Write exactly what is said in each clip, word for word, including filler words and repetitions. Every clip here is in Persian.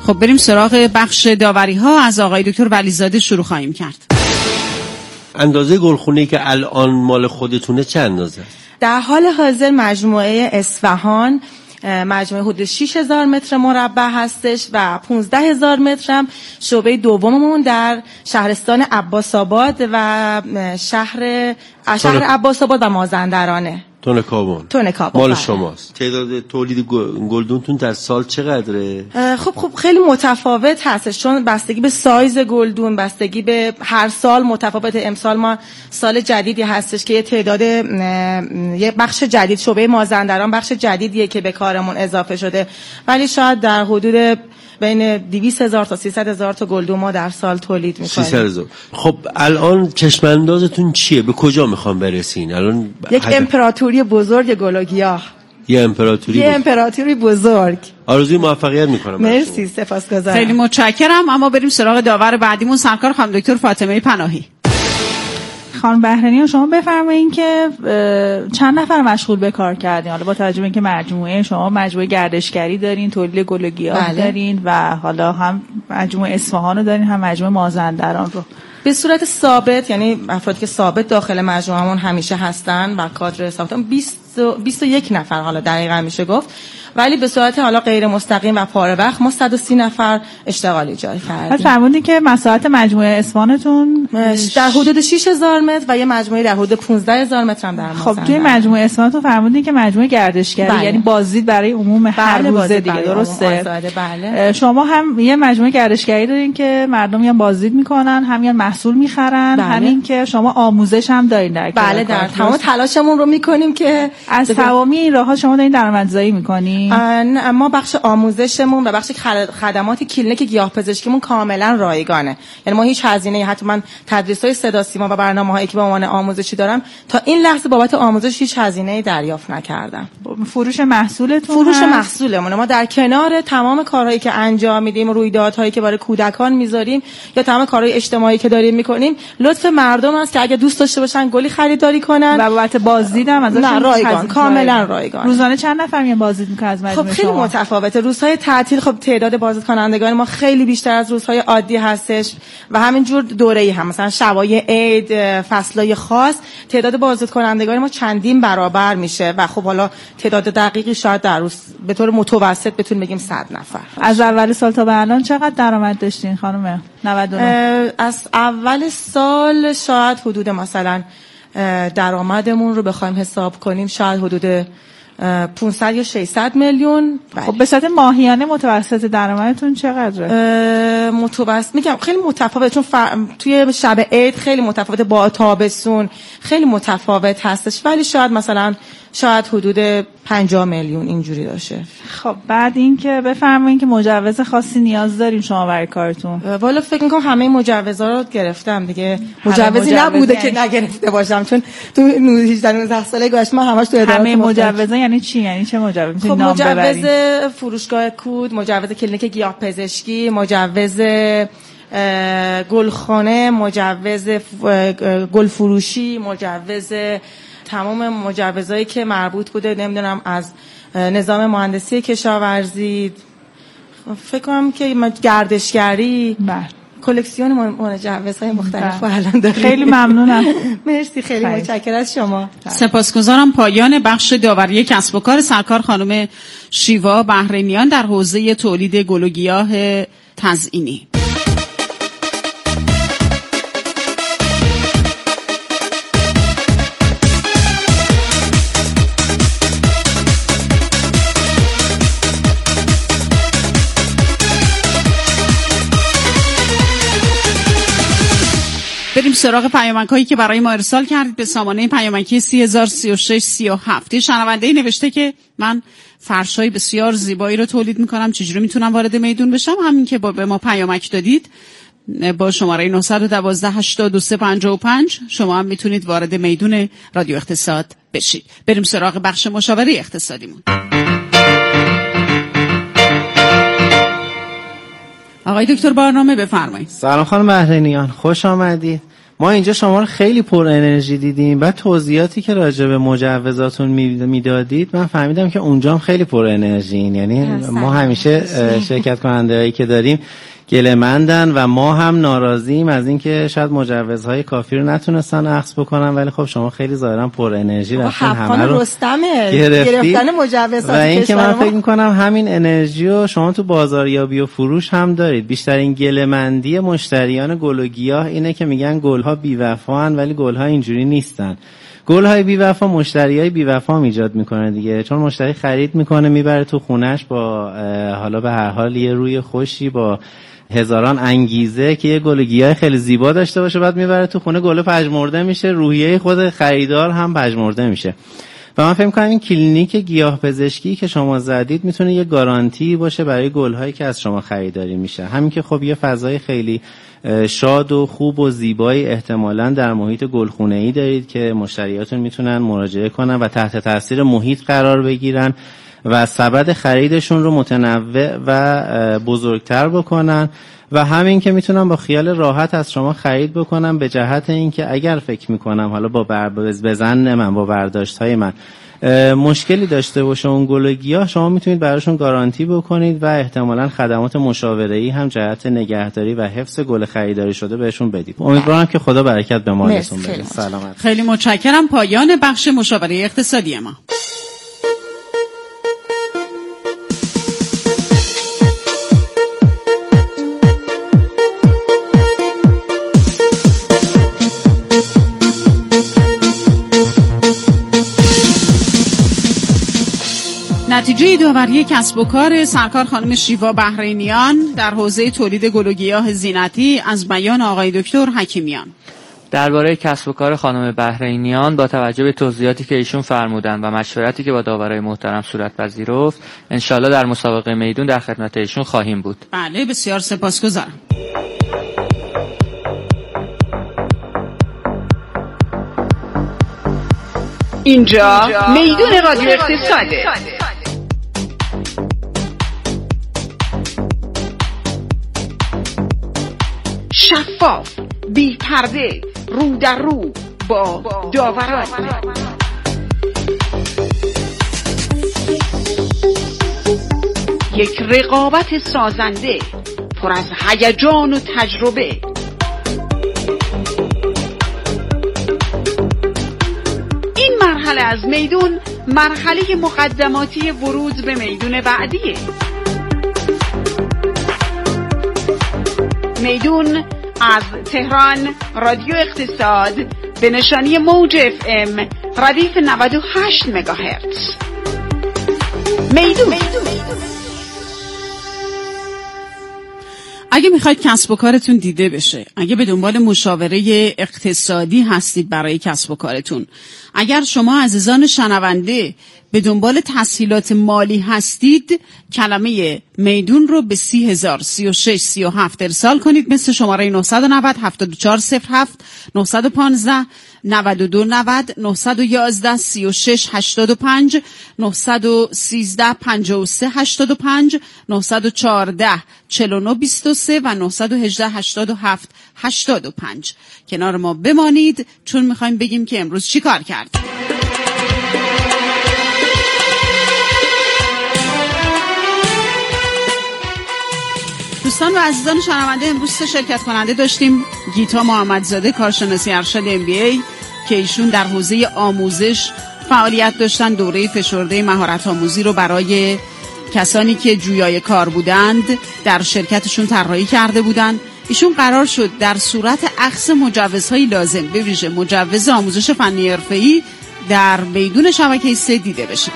خب بریم سراغ بخش داوری ها. از آقای دکتر ولیزاده شروع خواهیم کرد. اندازه گلخونه‌ای که الان مال خودتونه چه اندازه است؟ در حال حاضر مجموعه اصفهان مجموعه حدود شش هزار متر مربع هستش و پانزده هزار متر هم شعبه دوممون در شهرستان عباس آباد و شهر شهر عباس آباد و مازندرانه. تون کابون. تون کابون مال بله. شماست. تعداد تولید گلدونتون در سال چقدره؟ خب خب خیلی متفاوت هستش، چون بستگی به سایز گلدون، بستگی به هر سال متفاوت. امسال ما سال جدیدی هستش که یه تعداد یه بخش جدید، شعبه مازندران بخش جدیدیه که به کارمون اضافه شده، ولی شاید در حدود بین دویست هزار تا سیصد هزار تا گلدون ما در سال تولید می‌کنیم. سیصد هزار. خب الان چشم اندازتون چیه؟ به کجا میخوام برسین؟ الان یک حد... امپراتوری بزرگ گل و گیاه. یه امپراتوری یه امپراتوری بزرگ. آرزوی موفقیت میکنم. مرسی، سپاسگزارم. خیلی متشکرم. اما بریم سراغ داور بعدیمون، سرکار خانم دکتر فاطمه پناهی. خانم بهرنیان شما بفرمایید که چند نفر مشغول به کار کردین؟ حالا با توجه به اینکه مجموعه شما مجموعه گردشگری دارین، تولید گل و گیاه بله. دارین و حالا هم مجموعه اصفهان رو دارین، هم مجموعه مازندران رو. به صورت ثابت، یعنی افرادی که ثابت داخل مجموعهمون همیشه هستن و کادر ثابتمون بیست و یک نفر حالا دقیقاً میشه گفت، ولی به صورت حالا غیر مستقیم و پاره وقت ما صد و سی نفر اشتغال ایجاد کردیم. فرمودین که مساحت مجموعه اصفهانتون در حدود شش هزار متر و یه مجموعه در حدود پانزده هزار متر هم در مازندران. خب توی مجموعه اصفهانتون فرمودین که مجموعه گردشگری بله. یعنی بازدید برای عموم هر بله روزه دیگه، درسته؟ بله. شما هم یه مجموعه گردشگری دارین که مردم میان بازدید میکنن، هم میان محصول میخرن، بله. همین که شما آموزش هم دارین در بله، در تمام تلاشمون رو میکنیم که از تمامی این راه‌ها شما دارین درآمدزایی میکنین. ما بخش آموزشمون و بخش خدمات کلینیک گیاهپزشکیمون کاملا رایگانه، یعنی ما هیچ هزینه، حتی من تدریس‌های صدا سیما و برنامه‌هایی که به عنوان آموزشی دارم تا این لحظه بابت آموزش هیچ هزینه‌ای دریافت نکردم. فروش محصولتون فروش محصولمون ما در کنار تمام کارهایی که انجام میدیم، رویدادهایی که برای کودکان میذاریم یا تمام کارهای اجتماعی که داریم میکنیم، لطف مردم است که اگه دوست داشته باشن گلی خریداری کنن و بابت بازدیدم ازشون رایگان، کاملا رایگان. روزانه چند نفر میان بازدید میکنن از مجموعه؟ خب خیلی متفاوته. روزهای تعطیل خب تعداد بازدید کنندگان ما خیلی بیشتر از روزهای عادی هستش و همینجور دوره‌ای هم، مثلا شبای عید، فصلای خاص، تعداد بازدید کنندگان ما چندین برابر میشه و خب حالا تعداد دقیقی شاید در روز به طور متوسط بتون بگیم صد نفر. از اول سال تا به الان چقدر درآمد داشتین خانم؟ نود و نه. از اول سال شاید حدود مثلا درآمدمون رو بخوایم حساب کنیم شاید حدود پانصد یا ششصد میلیون. خب به صورت ماهیانه متوسط درآمدتون چقدره؟ متوسط میگم خیلی متفاوت، چون فر... توی شب عید خیلی متفاوت، با تابستون خیلی متفاوت هستش، ولی شاید مثلا شاید حدود پنجاه میلیون اینجوری باشه. خب بعد این که بفرمایید که مجوز خاصی نیاز دارین شما برای کارتون؟ والا فکر میکنم همه مجوزا رو گرفتم دیگه، مجوزی نبوده یعنی... که نگرفته باشم، چون تو هجده نوزده ساله گذشته ما همش تو ادارات. همه مجوزا یعنی چی؟ یعنی چه مجوز؟ خب مجوز فروشگاه کود، مجوز کلینیک گیاهپزشکی، مجوز گلخانه، مجوز گل فروشی، مجوز تمام مجوزایی که مربوط بوده نمیدونم از نظام مهندسی کشاورزی، فکر کنم که گردشگری، بله کلکسیون مجوزهای مختلف الان داریم. خیلی ممنونم. مرسی، خیلی متشکرم از شما. سپاسگزارم. پایان بخش داوری کسب و کار سرکار خانم شیوا بهرنیان در حوزه تولید گل و گیاه تزئینی. بریم سراغ پیامک‌هایی که برای ما ارسال کردید به سامانه پیامکی سی هزار سی و شش سی و هفت. شنونده نوشته که من فرش‌های بسیار زیبایی رو تولید می‌کنم، چجوری میتونم وارد میدون بشم؟ همین که با به ما پیامک دادید با شماره نه یک دو هشت دو سه پنج پنج شما هم میتونید وارد میدون رادیو اقتصاد بشید. بریم سراغ بخش مشاوره اقتصادیمون. آقای دکتر بارنامه بفرمایید. سلام خانم بهرنیان، خوش آمدید. ما اینجا شما رو خیلی پر انرژی دیدیم، بعد توضیحاتی که راجع به مجوزاتون میدادید من فهمیدم که اونجا هم خیلی پر انرژی این. یعنی ما همیشه شرکت کننده هایی که داریم گله‌مندن و ما هم ناراضییم از اینکه شاید مجوزهای کافی رو نتونستن اخذ بکنن، ولی خب شما خیلی ظاهرا پر انرژی رفتن همه رو گرفتن مجوزات. و اینکه من فکر می‌کنم همین انرژی رو شما تو بازاریابی و فروش هم دارید. بیشترین گله‌مندی مشتریان گل و گیاه اینه که میگن گل‌ها بی‌وفاان ولی گل‌ها اینجوری نیستن. گل‌های بی‌وفا مشتریای بی‌وفا ایجاد میکنه دیگه، چون مشتری خرید میکنه میبره تو خونش با حالا به هر حال یه روی خوشی با هزاران انگیزه که یه گل گیاه خیلی زیبا داشته باشه، بعد میبره تو خونه گل پژمرده میشه، روحیه خود خریدار هم پژمرده میشه. و من فکر می‌کنم این کلینیک گیاه پزشکی که شما زدید میتونه یه گارانتی باشه برای گل‌هایی که از شما خریداری میشه. همین که خب یه فضای خیلی شاد و خوب و زیبایی احتمالاً در محیط گلخونه‌ای دارید که مشتریاتون میتونن مراجعه کنن و تحت تاثیر محیط قرار بگیرن و سبد خریدشون رو متنوع و بزرگتر بکنن و همین که میتونم با خیال راحت از شما خرید بکنم، به جهت اینکه اگر فکر میکنم حالا با بزن من با برداشت های من مشکلی داشته باشه اون گل و گیاه، شما میتونید براشون گارانتی بکنید و احتمالاً خدمات مشاوره‌ای هم جهت نگهداری و حفظ گل خریداری شده بهشون بدید. امیدوارم که خدا برکت به مالتون بده. سلامت. خیلی متشکرم. پایان بخش مشاوره اقتصادی ما. نتیجه داوری کسب و کار سرکار خانم شیوا بحرینیان در حوزه تولید گل و گیاه زینتی از بیان آقای دکتر حکیمیان. درباره کسب و کار خانم بحرینیان با توجه به توضیحاتی که ایشون فرمودن و مشورتی که با داورای محترم صورت پذیرفت، انشالله در مسابقه میدون در خدمت ایشون خواهیم بود. بله، بسیار سپاسگزارم. اینجا میدون رادیو اقتصاده. شفاف، بی پرده، رو در رو با داوران. یک رقابت سازنده پر از هیجان و تجربه. این مرحله از میدون مرحله مقدماتی ورود به میدون بعدیه. میدون از تهران رادیو اقتصاد به نشانی موج اف ام ردیف نود و هشت مگاهرتز. میدون. اگه میخواید کسب و کارتون دیده بشه، اگه به دنبال مشاوره اقتصادی هستید برای کسب و کارتون، اگر شما عزیزان شنونده به دنبال تسهیلات مالی هستید، کلمه میدون رو به سی هزار سی و شش سی و هفت ارسال کنید، مثل شماره نه نه نه هفت چهار صفر هفت نه یک پنج نود و دو نود نه یک یک سی و شش هشتاد و پنج نه یک سه پنجاه و سه هشتاد و پنج نه یک چهار چهل و نه بیست و سه و نه یک هشت هشتاد و هفت هشتاد و پنج. کنار ما بمانید چون میخوایم بگیم که امروز چی کار کرد. دوستان و عزیزان شنونده، امروز سه شرکت کننده داشتیم. گیتا محمدزاده، کارشناسی ارشد ام بی ای که ایشون در حوزه آموزش فعالیت داشتن، دوره فشرده مهارت آموزی رو برای کسانی که جویای کار بودند در شرکتشون طراحی کرده بودند. ایشون قرار شد در صورت اخذ مجوزهای لازم به ویژه مجوز آموزش فنی حرفه‌ای در میدون شبکه سه دیده بشن.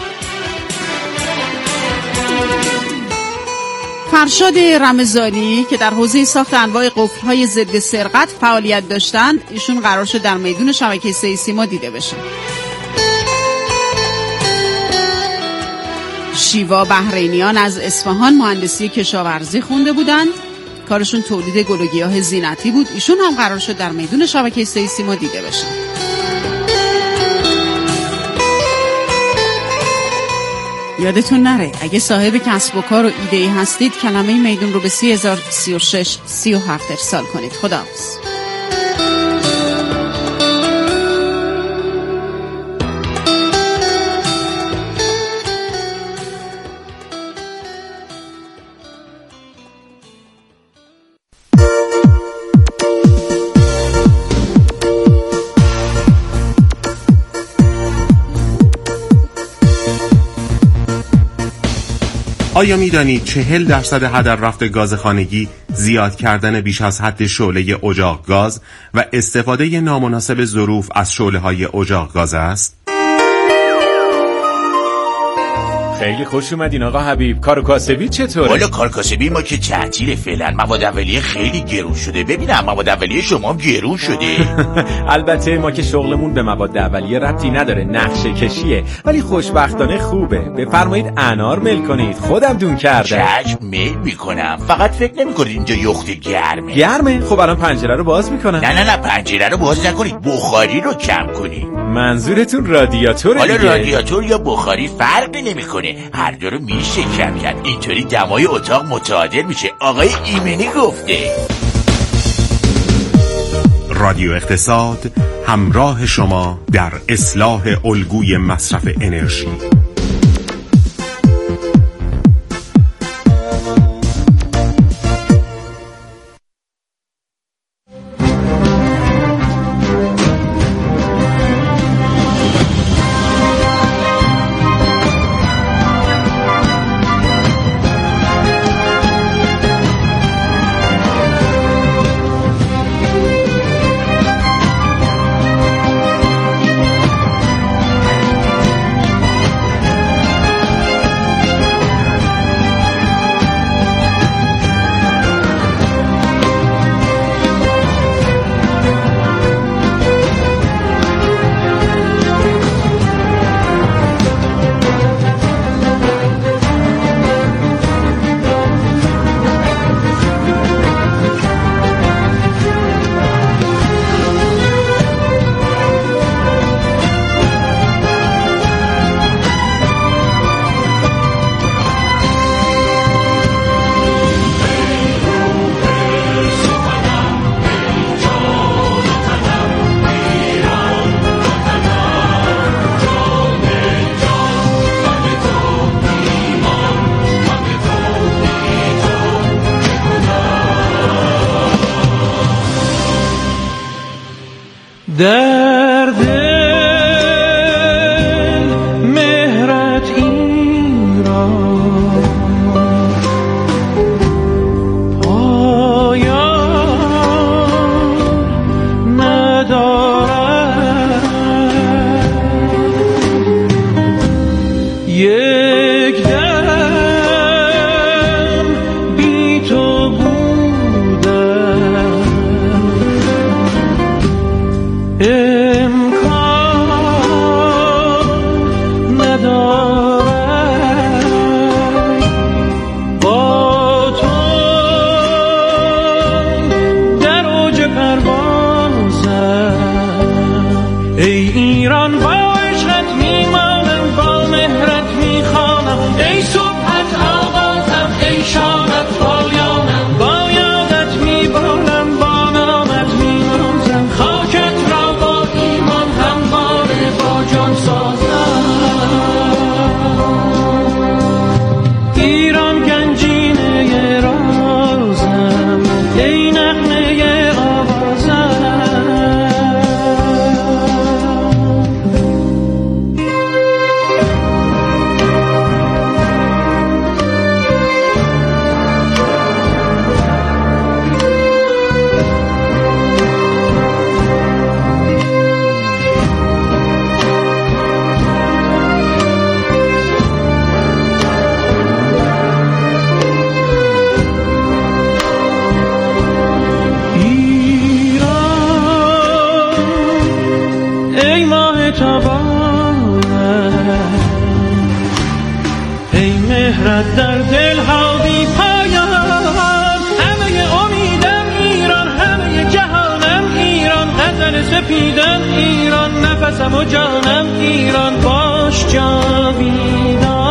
فرشاد رمضانی که در حوزه ساخت انواع قفل‌های ضد سرقت فعالیت داشتند، ایشون قرار شد در میدون شبکه سه سیما دیده بشن. شیوا بحرینیان از اصفهان مهندسی کشاورزی خونده بودند، کارشون تولید گل و گیاه زینتی بود، ایشون هم قرار شد در میدون شبکه سه سیما دیده بشن. یادتون نره اگه صاحب کسب و کار و ایده‌ای هستید، کلمه میدون رو به سی هزار سی و شش سی و هفت ارسال کنید. خداحافظ. آیا می‌دانید چهل درصد هدر رفت گاز خانگی زیاد کردن بیش از حد شعله اجاق گاز و استفاده نامناسب ظروف از شعله‌های اجاق گاز است؟ خیلی خوش اومدین آقا حبیب. کار کاسبی چطوره؟ والا کار کاسبی ما که تعطیل فعلا. مواد اولیه خیلی گرون شده. ببینم مواد اولیه شما هم گرون شده. البته ما که شغلمون به مواد اولیه ربطی نداره، نقشه کشیه، ولی خوشبختانه خوبه. بفرمایید انار میل کنید، خودم دون کردم. چشم میل میکنم، فقط فکر نمیکنید اینجا یخت گرمه؟ گرمه؟ خب الان پنجره رو باز میکنم. نه نه نه پنجره رو باز نکنید، بخاری رو کم کنید. منظورتون رادیاتوره؟ حالا رادیاتور یا بخاری فرقی نمیکنه، هر دو رو میشه کم کرد. اینطوری دمای اتاق متعادل میشه. آقای ایمنی گفته. رادیو اقتصاد، همراه شما در اصلاح الگوی مصرف انرژی. در دل مهرت ایران پایان ندارد، یک دم بی تو بودم امکان ندارد، با تو در اوج پروازم. ای ایران با عشقت میمانم، با مهرت میخوانم، ای صبحت آغازم، ای شامت پایانم، با یادت میبالم، با نامت میمانم، خاکت را با ایمان همواره با جان سازم. ایران گنجینه رازم، ای نغمه آوازم. ای ماه تابانم، ای مهرت در دل ها بی پایان. همه امیدم ایران، همه جهانم ایران، غزل سپیدم ایران، نفسم و جانم ایران، باش جاویدان.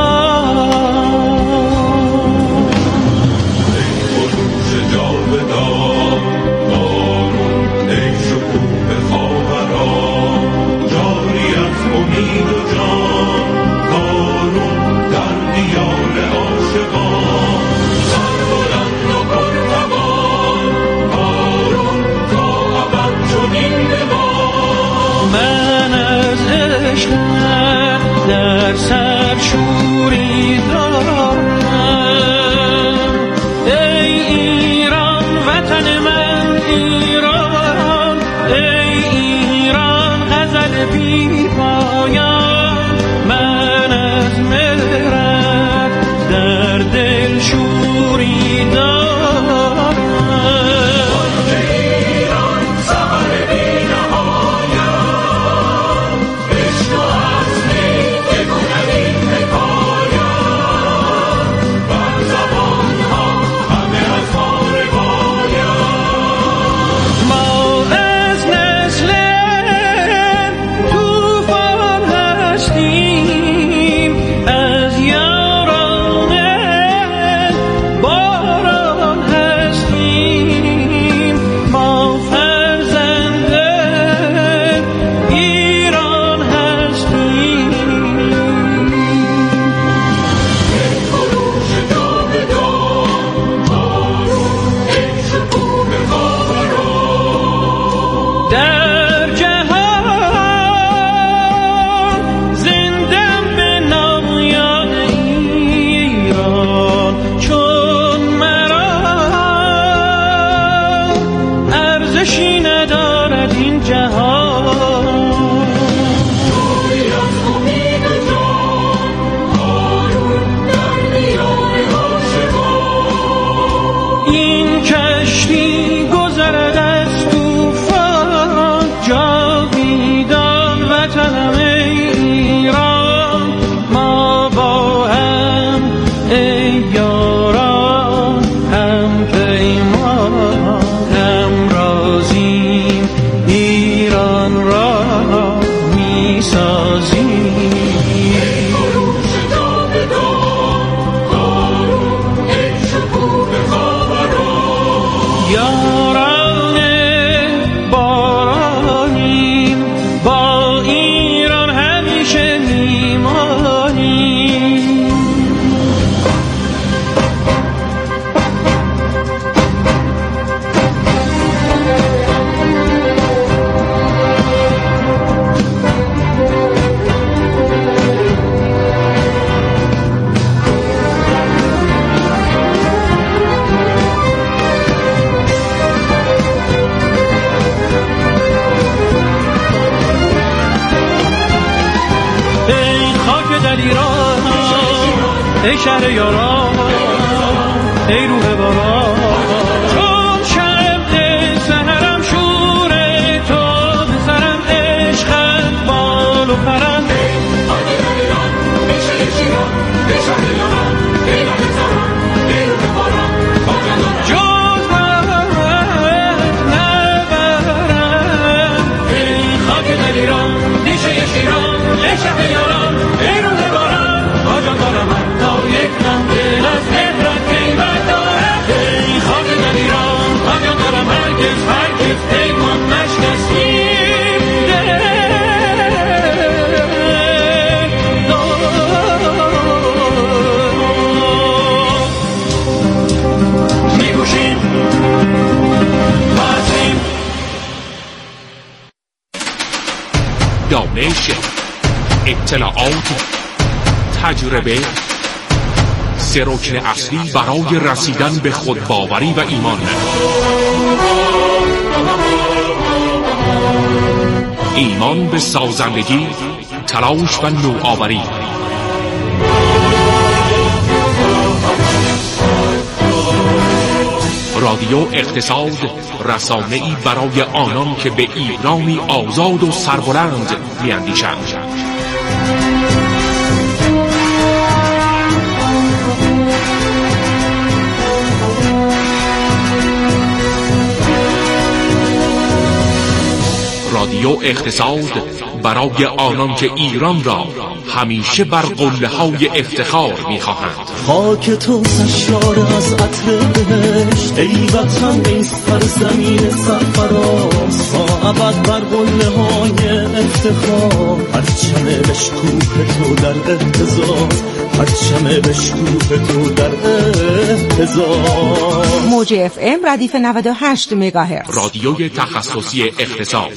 ای خروش جاودان بارون، ای شکوه خاوران، جاری از امید و جان، بارون در دیار عاشقان، سربلند و پرتوان، بارون تا ابد چنین بمان. من از عشقت در سر شوری دارم، ای شهر یاران ای روح باران چون شب سهرم شوره تا بسرم عشقت بال و پرم دانش، اطلاعات، تجربه سه رکن اصلی برای رسیدن به خودباوری و ایمان. ایمان به سازندگی، تلاش و نوآوری. رادیو اقتصاد، رسانه‌ای برای آنان که به ایرانی آزاد و سربلند می‌اندیشند. رادیو اقتصاد برای آنان که ایران را همیشه بر قله‌های افتخار می‌خواهند. خاک تو سرشار از عطر بهشت، ای وطن ای سرزمین سرفراز، تا ابد بر قله‌های افتخار، پرچم بشکوه تو در اهتزاز، پرچم بشکوه تو در اهتزاز. موج اف ام ردیف نود و هشت مگاهرتز، رادیوی تخصصی اقتصاد.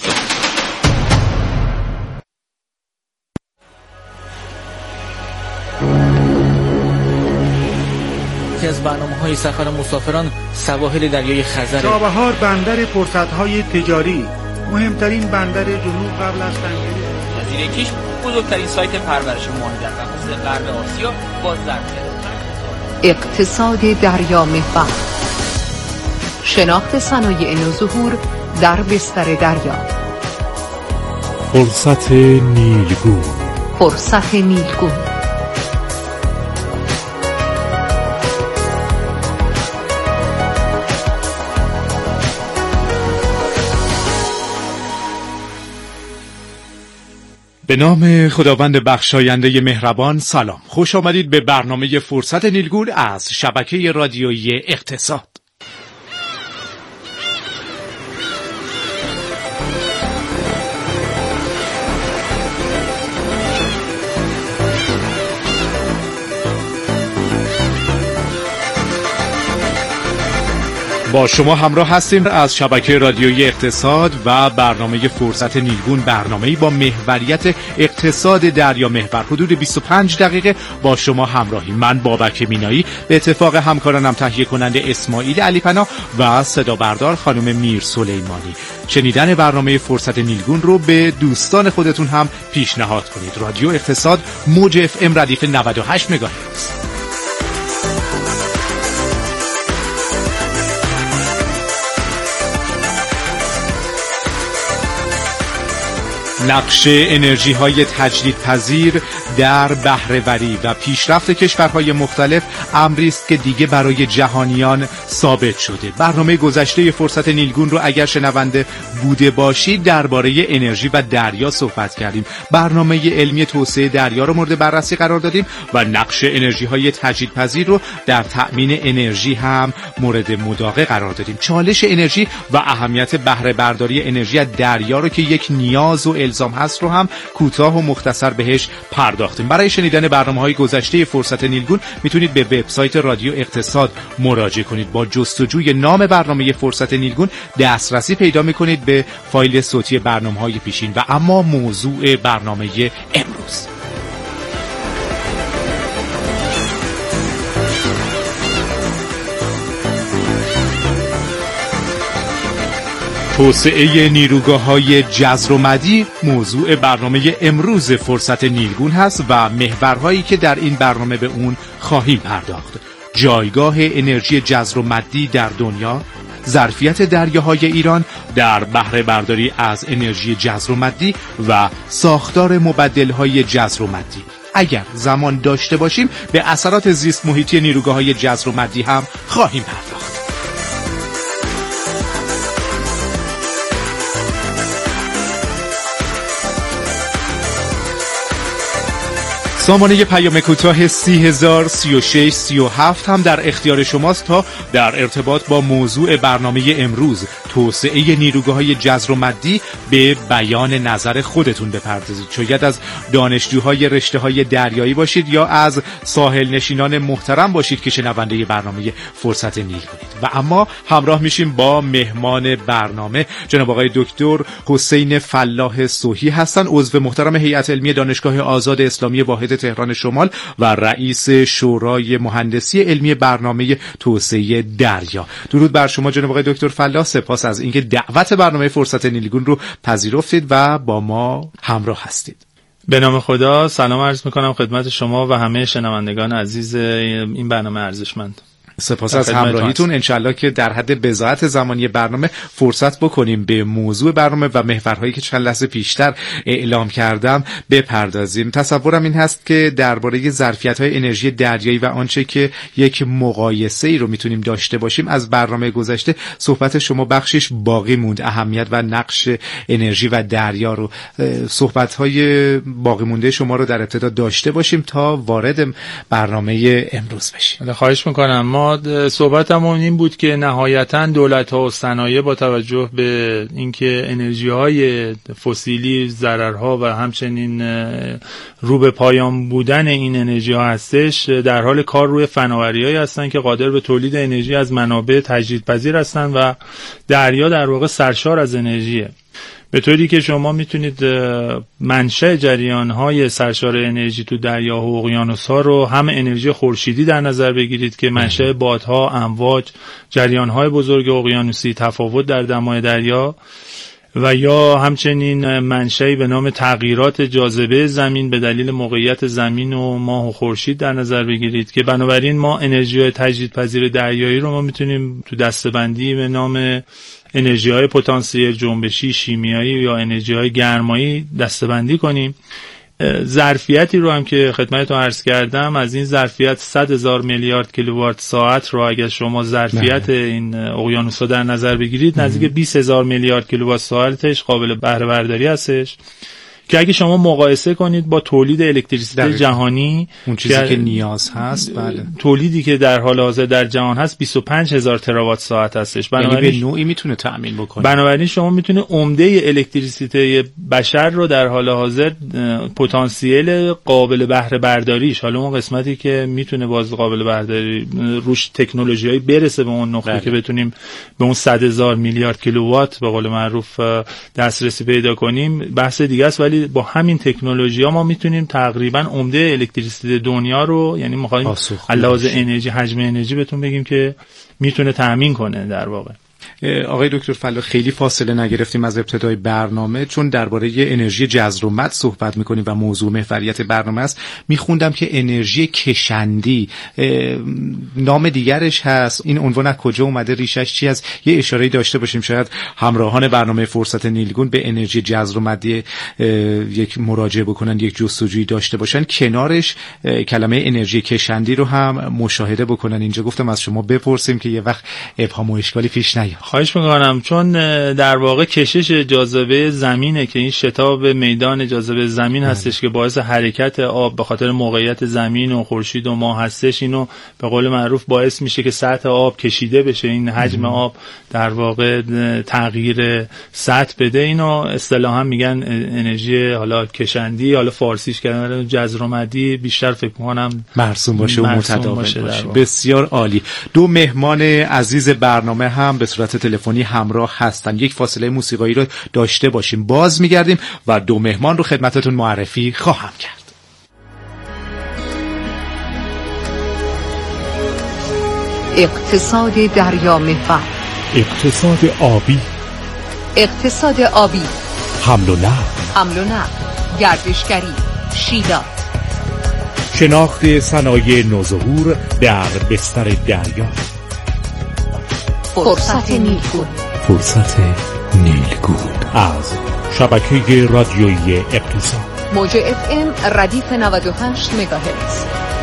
یکی از برنامه‌های سفر مسافران سواحل دریای خزر. چابهار بندر فرصت‌های تجاری، مهمترین بندر جنوب قبل از تنگری. جزیره کیش بزرگترین سایت پرورش ماهی در قفس غرب آسیا با ظرفیت اقتصاد دریا محور، شناخت صنایع نوظهور در بستر دریا. فرصت نیلگون، فرصت نیلگون. به نام خداوند بخشاینده مهربان. سلام، خوش آمدید به برنامه فرصت نیلگون از شبکه رادیویی اقتصاد. با شما همراه هستیم از شبکه رادیویی اقتصاد و برنامه فرصت نیلگون، برنامه‌ای با محوریت اقتصاد دریا محور. حدود بیست و پنج دقیقه با شما همراهیم. من بابک مینایی به اتفاق همکارانم تهیه کننده اسماعیل علیپناه و صدا بردار خانم میر سلیمانی. شنیدن برنامه فرصت نیلگون رو به دوستان خودتون هم پیشنهاد کنید. رادیو اقتصاد، موج اف ام ردیف نود و هشت مگاهرتز. نقش انرژی های تجدیدپذیر در بهره‌وری و پیشرفت کشورهای مختلف امری است که دیگه برای جهانیان ثابت شده. برنامه گذشته فرصت نیلگون رو اگر شنونده بوده باشید درباره انرژی و دریا صحبت کردیم. برنامه علمی توسعه دریا رو مورد بررسی قرار دادیم و نقش انرژی های تجدیدپذیر رو در تأمین انرژی هم مورد مداقه قرار دادیم. چالش انرژی و اهمیت بهره برداری انرژی از دریا رو که یک نیاز و الزام هست رو هم کوتاه و مختصر بهش پرداختیم. برای شنیدن برنامه‌های گذشته فرصت نیلگون میتونید به وبسایت رادیو اقتصاد مراجعه کنید. با جستجوی نام برنامه فرصت نیلگون دسترسی پیدا میکنید به فایل صوتی برنامه‌های پیشین. و اما موضوع برنامه امروز، توسعه نیروگاه‌های جزر و مدی موضوع برنامه امروز فرصت نیلگون هست و محورهایی که در این برنامه به اون خواهیم پرداخت: جایگاه انرژی جزر و مدی در دنیا، ظرفیت دریاهای ایران در بهره برداری از انرژی جزر و مدی و ساختار مبدل‌های جزر و مدی. اگر زمان داشته باشیم به اثرات زیست محیطی نیروگاه‌های جزر و مدی هم خواهیم پرداخت. سامانه پیام کوتاه سی هزار سی و شش سی و هفت هم در اختیار شماست تا در ارتباط با موضوع برنامه امروز توسعه نیروگاه‌های جزر و مدی به بیان نظر خودتون بپردازید. شاید از دانشجوهای رشته‌های دریایی باشید یا از ساحل نشینان محترم باشید که شنونده برنامه فرصت نیل کنید. و اما همراه میشیم با مهمان برنامه جناب آقای دکتر حسین فلاح صوحی هستن، عضو محترم هیئت علمی دانشگاه آزاد اسلامی واحد تهران شمال و رئیس شورای مهندسی علمی برنامه توسعه دریا. درود بر شما جناب آقای دکتر فلاح، سپاس از اینکه دعوت برنامه فرصت نیلگون رو پذیرفتید و با ما همراه هستید. به نام خدا سلام عرض میکنم خدمت شما و همه شنوندگان عزیز این برنامه ارزشمند. سپاس از همراهیتون. انشالله که در حد بضاعت زمانی برنامه فرصت بکنیم به موضوع برنامه و محورهایی که چند لحظه پیشتر اعلام کردم بپردازیم. تصورم این هست که درباره ظرفیت‌های انرژی دریایی و آنچه که یک مقایسه ای رو میتونیم داشته باشیم از برنامه گذشته صحبت شما بخشش باقی موند، اهمیت و نقش انرژی و دریا رو. صحبت‌های باقی مونده شما رو در ابتدا داشته باشیم تا وارد برنامه امروز بشیم. خواهش می‌کنم. ما صحبتمون این بود که نهایتاً دولت‌ها و صنایع با توجه به اینکه انرژی‌های فسیلی ضررها و همچنین رو به پایان بودن این انرژی‌ها هستش، در حال کار روی فناوری‌هایی هستن که قادر به تولید انرژی از منابع تجدیدپذیر هستن و دریا در واقع سرشار از انرژیه، به طوری که شما میتونید منشأ جریان‌های سرشار انرژی تو دریا و اقیانوس‌ها رو هم انرژی خورشیدی در نظر بگیرید که منشأ بادها، امواج، جریان‌های بزرگ اقیانوسی، تفاوت در دمای دریا، و یا همچنین منشأی به نام تغییرات جاذبه زمین به دلیل موقعیت زمین و ماه و خورشید در نظر بگیرید که بنابراین ما انرژی‌های تجدیدپذیر دریایی رو ما میتونیم تو دسته‌بندی به نام انرژی‌های پتانسیل جنبشی، شیمیایی یا انرژی‌های گرمایی دسته‌بندی کنیم. ظرفیتی رو هم که خدمتتون عرض کردم، از این ظرفیت صد هزار میلیارد کیلووات ساعت رو اگر شما ظرفیت این اقیانوس‌ها در نظر بگیرید، نزدیک بیست هزار میلیارد کیلووات ساعتش قابل بهره برداری هستش که اگه شما مقایسه کنید با تولید الکتریسیته جهانی، اون چیزی که, که نیاز هست، بله، تولیدی که در حال حاضر در جهان هست بیست و پنج هزار تراوات ساعت هستش، بنابراین یعنی به نوعی میتونه تأمین بکنه. بنابراین شما میتونه عمده الکتریسیته بشر رو در حال حاضر پتانسیل قابل بهره برداریش، حالا اون قسمتی که میتونه باز قابل بهره روش تکنولوژیایی برسه به اون نقطه که بتونیم به اون صد هزار میلیارد کیلووات به قول معروف دسترسی پیدا کنیم، بحث دیگه است. ولی با همین تکنولوژی‌ها ما میتونیم تقریبا عمده الکتریسیته دنیا رو، یعنی می‌خوایم علاوه انرژی حجم انرژی بهتون بگیم که میتونه تأمین کنه در واقع. آقای دکتر فلاح، خیلی فاصله نگرفتیم از ابتدای برنامه، چون درباره انرژی جزر و مد صحبت میکنیم و موضوع محوریت برنامه است. میخوندم که انرژی کشندی نام دیگرش هست، این عنوان از کجا اومده، ریشش چی است؟ یه اشاره‌ای داشته باشیم شاید همراهان برنامه فرصت نیلگون به انرژی جزر و مدی یک مراجعه بکنن، یک جستجویی داشته باشن، کنارش کلمه انرژی کشندی رو هم مشاهده بکنن. اینجا گفتم از شما بپرسیم که یه وقت ابهام و اشکالی پیش نیاد. خواهش میکنم. چون در واقع کشش جاذبه زمینه که این شتاب میدان جاذبه زمین هستش که باعث حرکت آب به خاطر موقعیت زمین و خورشید و ماه هستش، اینو به قول معروف باعث میشه که سطح آب کشیده بشه، این حجم آب در واقع تغییر سطح بده. اینو اصطلاحا میگن انرژی حالا کشندی، حالا فارسیش کردن جزر و مدی، بیشتر فکر میکنم مرسوم باشه و متداول باشه, باشه. بسیار عالی. دو مهمان عزیز برنامه هم به صورت تلفنی همراه هستن. یک فاصله موسیقایی رو داشته باشیم، باز میگردیم و دو مهمان رو خدمتتون معرفی خواهم کرد. اقتصاد دریا محور، اقتصاد آبی، اقتصاد آبی، حمل و نقل، حمل و نقل، گردشگری، شیلات، شناخت صنایع نوظهور در بستر دریا. فرصت نیلگون، فرصت نیلگون از شبکه رادیویی اقتصاد، موج اف ام ردیف نود و هشت مگاهرتز.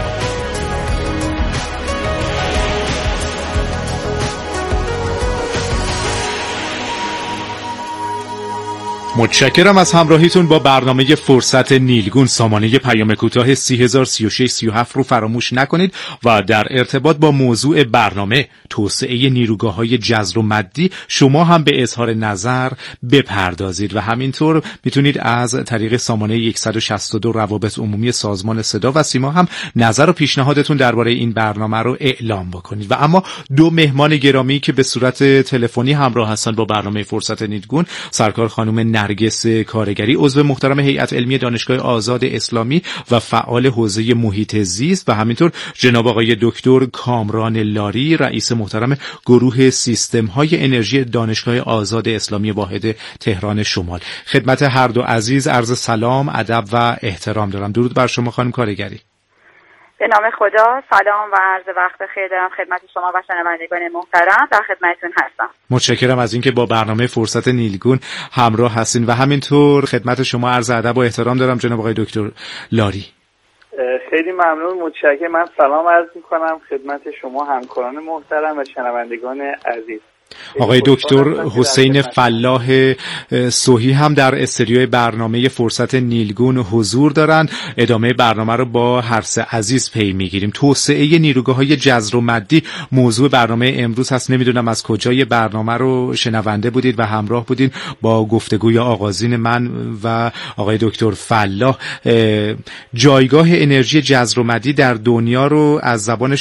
متشکرم از همراهیتون با برنامه فرصت نیلگون. سامانه پیام کوتاه سی هزار سی و شش سی و هفت رو فراموش نکنید و در ارتباط با موضوع برنامه توسعه نیروگاه‌های جذر و مدی شما هم به اظهار نظر بپردازید و همینطور میتونید از طریق سامانه صد و شصت و دو روابط عمومی سازمان صدا و سیما هم نظر و پیشنهادتون درباره این برنامه رو اعلام بکنید. و اما دو مهمان گرامی که به صورت تلفنی همراه هستن با برنامه فرصت نیلگون، سرکار خانم نرگس کارگری، عضو محترم هیئت علمی دانشگاه آزاد اسلامی و فعال حوزه محیط زیست، و همینطور جناب آقای دکتر کامران لاری، رئیس محترم گروه سیستم های انرژی دانشگاه آزاد اسلامی واحد تهران شمال. خدمت هر دو عزیز عرض سلام، ادب و احترام دارم. درود بر شما خانم کارگری. به نام خدا، سلام و عرض وقت خیر دارم خدمت شما و شنوندگان محترم، در خدمتتون هستم. متشکرم از اینکه با برنامه فرصت نیلگون همراه هستین و همینطور خدمت شما عرض ادب و احترام دارم جناب آقای دکتر لاری. خیلی ممنون، متشکرم. من سلام عرض می‌کنم خدمت شما همکاران محترم و شنوندگان عزیز. آقای دکتر حسین فلاح صحی هم در استودیوی برنامه فرصت نیلگون حضور دارن. ادامه برنامه رو با هر سه عزیز پی میگیریم. توسعه نیروگاه‌های جذر و مدی موضوع برنامه امروز هست. نمیدونم از کجای برنامه رو شنونده بودید و همراه بودین با گفتگوی آغازین من و آقای دکتر فلاح. جایگاه انرژی جذر و مدی در دنیا رو از زبان